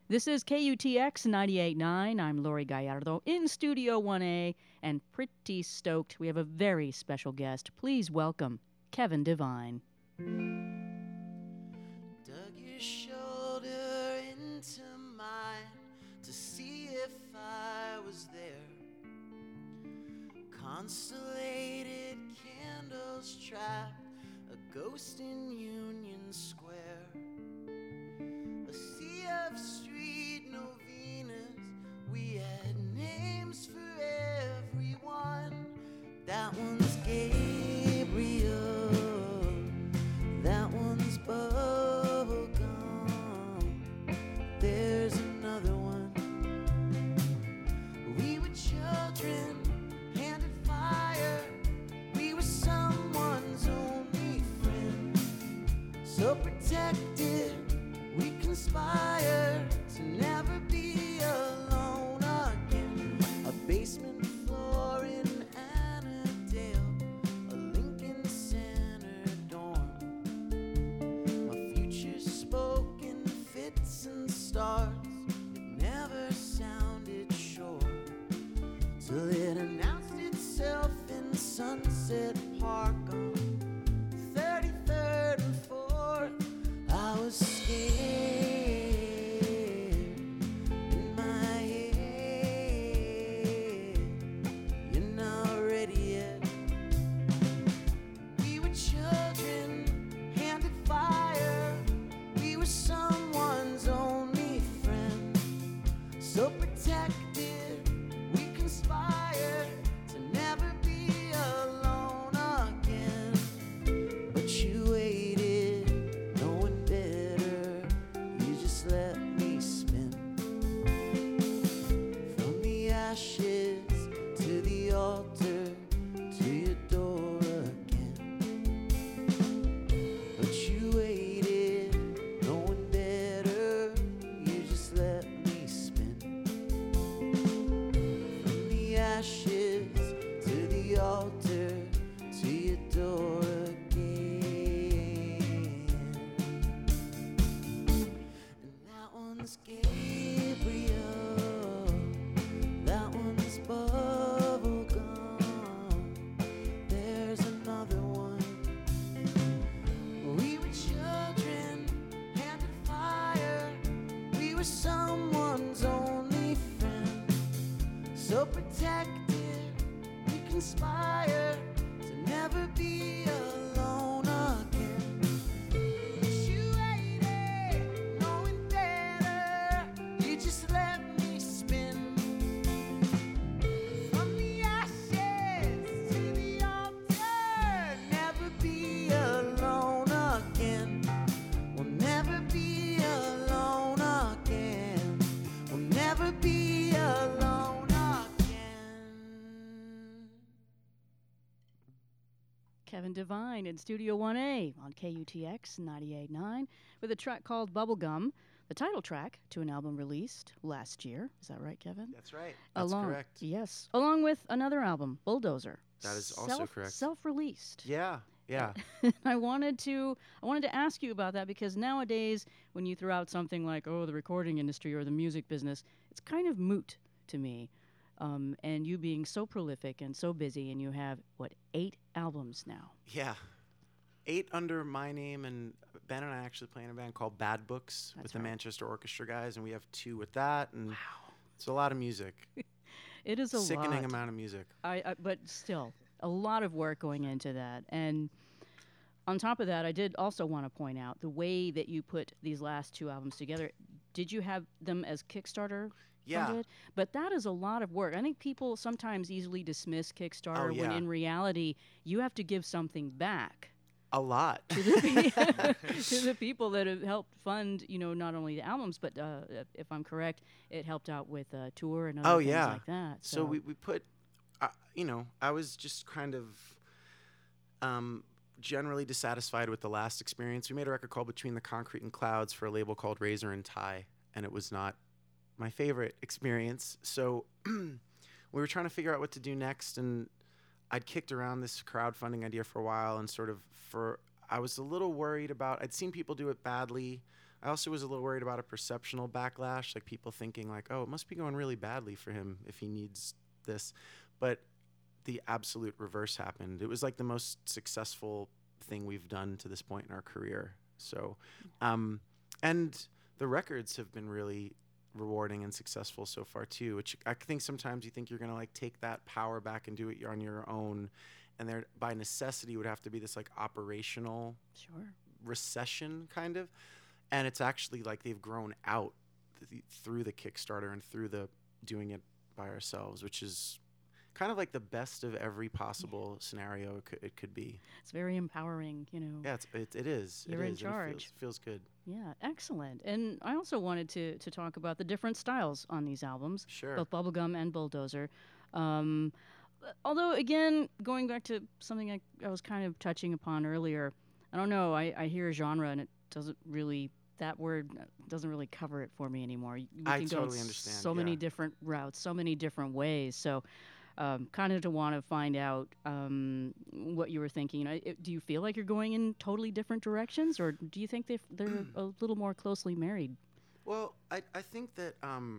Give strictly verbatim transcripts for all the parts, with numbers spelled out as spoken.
This is K U T X ninety-eight point nine. I'm Lori Gallardo in Studio one A and pretty stoked. We have a very special guest. Please welcome Kevin Devine. Dug your shoulder into mine to see if I was there. Constellated candles trapped a ghost in Union Square. A sea of street novenas, we had names for everyone. That one's Gabriel, that one's Bubblegum, there's another one. We were children, handed fire, we were someone's only friend. So protected, we conspire to never be alone again. A basement floor in Annandale, a Lincoln Center dorm. My future spoke in fits and starts, it never sounded sure, till it announced itself in Sunset Park on thirty-third and fourth. I was scared in my head. You're not ready yet. We were children, handed fire. We were someone's only friend. So protected, we conspired to never be alone again. But you waited, knowing better, you just let me spin. From the ashes to the altar, to your door again. But you waited, knowing better, you just let me spin. From the ashes to the altar, to your door again. And that one's Gabriel, that one's Bubblegum, there's another one. We were children, handed fire, we were someone's only friend. So protected, we conspire to never be alone again. But you waited, knowing better, you just let me spin. From the ashes to the altar, never be alone again. We'll never be alone again. We'll never be alone again. Kevin Devine in Studio one A on K U T X ninety-eight point nine with a track called Bubblegum, the title track to an album released last year. Is that right, Kevin? That's right. That's along, correct. Yes, along with another album, Bulldozer. That is also Self- correct. Self-released. Yeah, yeah. I wanted to I wanted to ask you about that because nowadays when you throw out something like, oh, the recording industry or the music business, it's kind of moot to me. Um, and you being so prolific and so busy, and you have, what, eight albums now? Yeah. Eight under my name, and Ben and I actually play in a band called Bad Books That's with the right. Manchester Orchestra guys, and we have two with that, and Wow. it's a lot of music. It is a Sickening lot. amount of music. I, I, but still, a lot of work going into that. And on top of that, I did also want to point out the way that you put these last two albums together. Did you have them as Kickstarter Yeah. funded? But that is a lot of work. I think people sometimes easily dismiss Kickstarter Oh, when yeah. in reality you have to give something back A lot. to the, pe- to the people that have helped fund, you know, not only the albums, but uh, if I'm correct, it helped out with a tour and other Oh, things yeah. like that. So we, we put, uh, you know, I was just kind of um, generally dissatisfied with the last experience. We made a record called Between the Concrete and Clouds for a label called Razor and Tie, and it was not my favorite experience. So we were trying to figure out what to do next, and I'd kicked around this crowdfunding idea for a while, and sort of for I was a little worried about. I'd seen people do it badly. I also was a little worried about a perceptional backlash, like people thinking like, oh, it must be going really badly for him if he needs this. But the absolute reverse happened. It was like the most successful thing we've done to this point in our career. So, um, and the records have been really rewarding and successful so far too, which I think sometimes you think you're going to like take that power back and do it on your own. And there by necessity would have to be this like operational Sure. recession kind of. And it's actually like they've grown out th- through the Kickstarter and through the doing it by ourselves, which is kind of like the best of every possible yeah. scenario it could, it could be. It's very empowering, you know. Yeah, it's, it, it is. You're it in is, charge. It feels, feels good. Yeah, excellent. And I also wanted to, to talk about the different styles on these albums, sure. both Bubblegum and Bulldozer. Um, although, again, going back to something I, I was kind of touching upon earlier, I don't know, I, I hear genre and it doesn't really, that word doesn't really cover it for me anymore. We I can totally go understand. So yeah. many different routes, so many different ways. So um, kind of to want to find out um, what you were thinking. You know, it, do you feel like you're going in totally different directions, or do you think they've, they're a little more closely married? Well, I, I think that um,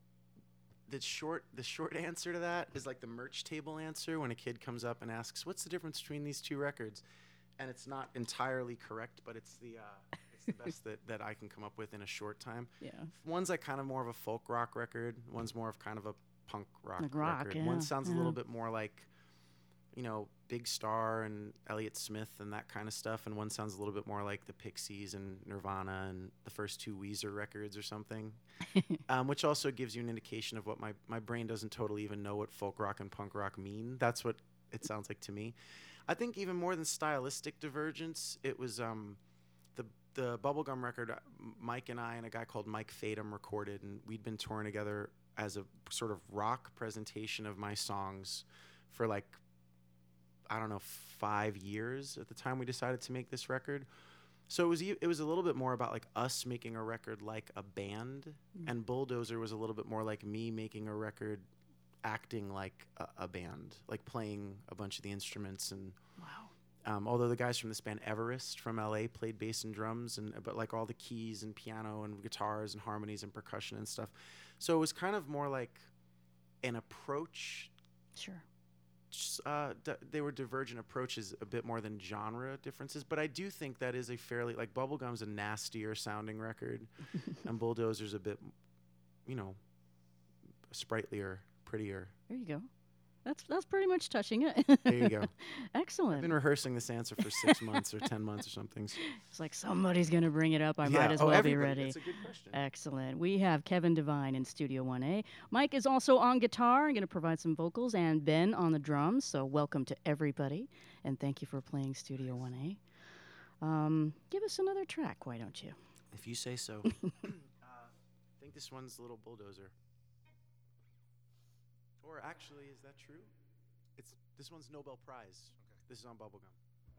the short the short answer to that is like the merch table answer when a kid comes up and asks, what's the difference between these two records? And it's not entirely correct, but it's the uh, it's the best that, that I can come up with in a short time. Yeah. One's like kind of more of a folk rock record. One's more of kind of a punk rock like rock, record. Yeah, One sounds yeah. a little bit more like, you know, Big Star and Elliott Smith and that kind of stuff. And one sounds a little bit more like the Pixies and Nirvana and the first two Weezer records or something, um, which also gives you an indication of what my, my brain doesn't totally even know what folk rock and punk rock mean. That's what it sounds like to me. I think even more than stylistic divergence, it was um, the the Bubblegum record. Mike and I and a guy called Mike Fadum recorded, and we'd been touring together as a sort of rock presentation of my songs for like, I don't know, five years at the time we decided to make this record. So it was e- it was a little bit more about like us making a record like a band, mm-hmm. and Bulldozer was a little bit more like me making a record acting like a, a band, like playing a bunch of the instruments. And wow. Um, although the guys from this band Everest from L A played bass and drums, and but like all the keys and piano and guitars and harmonies and percussion and stuff. So it was kind of more like an approach. Sure. Uh, d- they were divergent approaches a bit more than genre differences, but I do think that is a fairly, like Bubblegum's a nastier sounding record, and Bulldozer's a bit, you know, sprightlier, prettier. There you go. That's that's pretty much touching it. There you go. Excellent. I've been rehearsing this answer for six months or ten months or something. It's like somebody's going to bring it up. I yeah. might as oh, well everybody. be ready. That's a good question. Excellent. We have Kevin Devine in Studio one A. Mike is also on guitar and going to provide some vocals, and Ben on the drums. So welcome to everybody, and thank you for playing Studio one A. Um, give us another track, why don't you? If you say so. uh, I think this one's a little Bulldozer. Or actually, is that true? It's this one's Nobel Prize. Okay. This is on Bubblegum.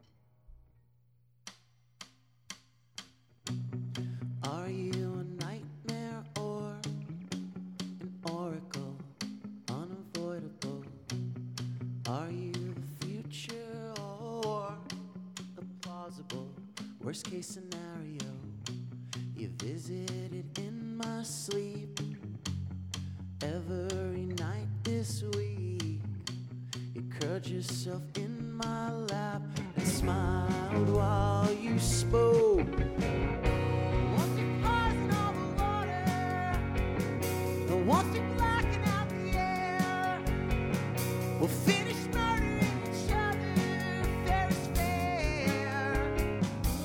Are you a nightmare or an oracle, unavoidable? Are you the future or a plausible worst case scenario? You visited in my sleep every night this week. You curled yourself in my lap and smiled while you spoke. Once you're pausing all the water, and once you're blocking out the air, we'll finish murdering each other fair is fair.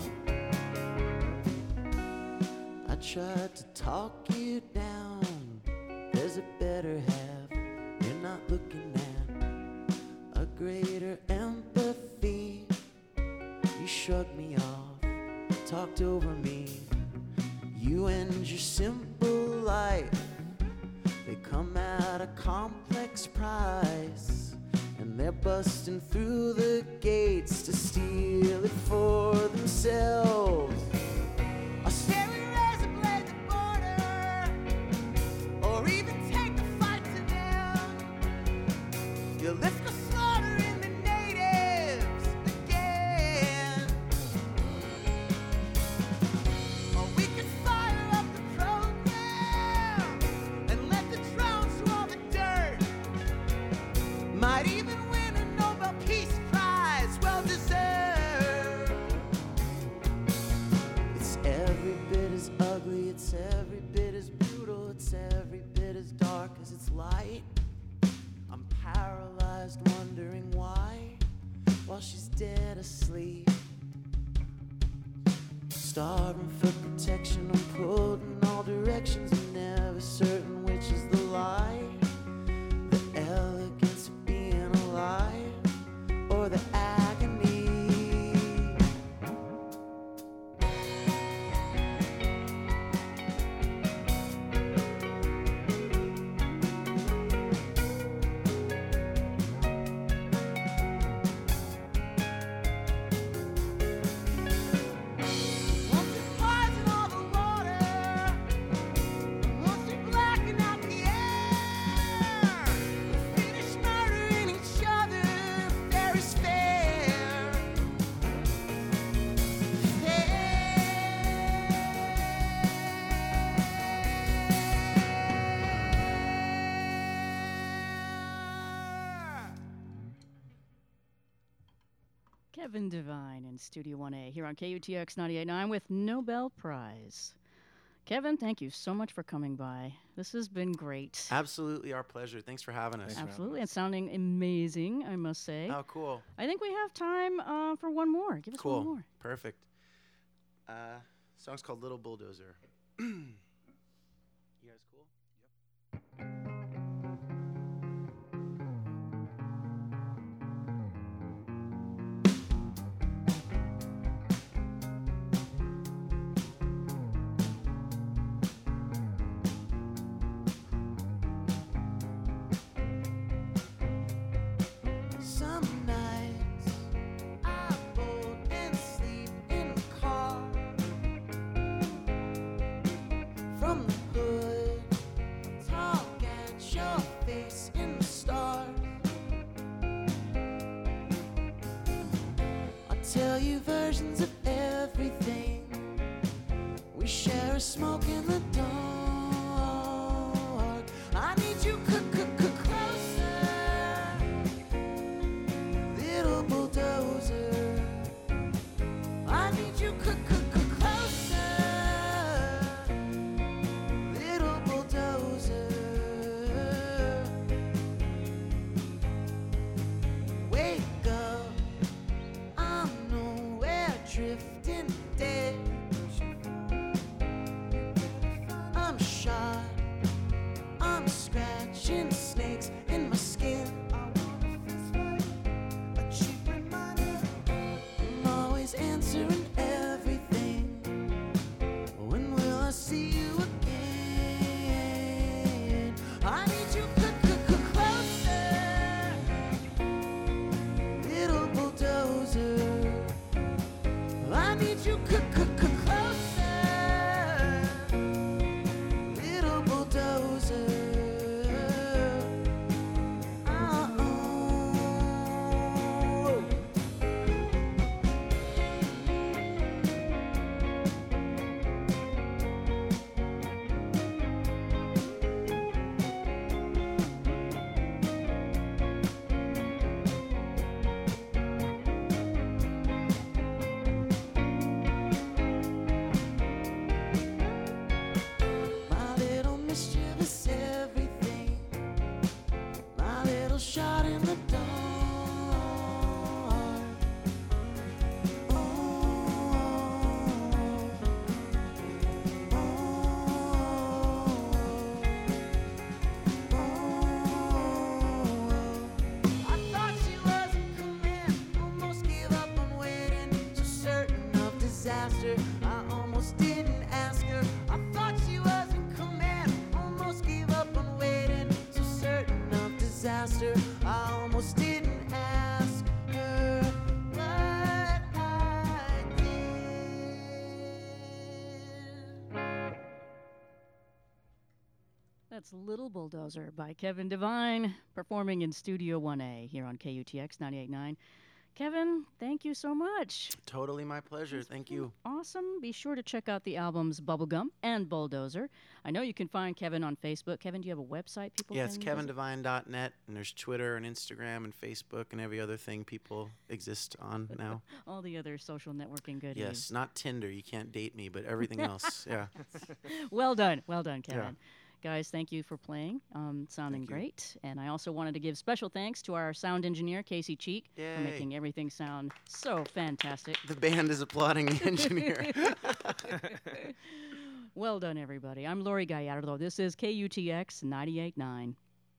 I tried to talk you down. There's a better half you're not looking at, a greater empathy. You shrugged me off, talked over me. You and your simple life, they come at a complex price, and they're busting through the gates to steal it for themselves. I say we raise a blade to border, or even take the fight to them. You lift the slaughter in the natives again. Or we could fight as brutal, it's every bit as dark as it's light. I'm paralyzed, wondering why, while she's dead asleep. Starving for protection, I'm pulled in all directions, I'm never certain which is the lie. The elegance of being alive, or the agony. Kevin Devine in Studio one A here on K U T X ninety-eight point nine with Nobel Prize. Kevin, thank you so much for coming by. This has been great. Absolutely our pleasure. Thanks for having us. Absolutely. It's sounding amazing, I must say. Oh, cool. I think we have time uh, for one more. Give us Cool. one more. Perfect. Uh, song's called Little Bulldozer. You guys cool? Some nights I bolt and sleep in the car. From the hood, talk at your face in the stars. I'll tell you versions of everything. We share a smoke in the dark. I need you c- c- c- closer, little bulldozer. I need you c- c- c- closer, little bulldozer. Wake up, I'm nowhere, drifting dead. I'm shot, I'm scratching snakes in my skin. A cheap reminder, I'm always answering everything. When will I see you again? I need you c- c- c- closer, little bulldozer. I need you c- c- c- closer, little bulldozer. Oh. My little mischievous everything, my little shot in the dark. Oh, oh, oh. I thought she was in command, almost gave up on waiting, so certain of disaster. I almost didn't ask her. I thought she was in command, almost gave up on waiting, so certain of disaster. I almost didn't ask her, but I did. That's Little Bulldozer by Kevin Devine, performing in Studio one A here on K U T X ninety-eight point nine. Kevin, thank you so much. Totally my pleasure. Thank you. Awesome. Be sure to check out the albums Bubblegum and Bulldozer. I know you can find Kevin on Facebook. Kevin, do you have a website people Yeah, can it's visit? kevin devine dot net, and there's Twitter and Instagram and Facebook and every other thing people exist on now. All the other social networking goodies. Yes, not Tinder. You can't date me, but everything else. Yeah. Well done. Well done, Kevin. Yeah. Guys, thank you for playing. Um, sounding Thank you. great. And I also wanted to give special thanks to our sound engineer, Casey Cheek, for Yay. making everything sound so fantastic. The band is applauding the engineer. Well done, everybody. I'm Lori Gallardo. This is K U T X ninety-eight point nine.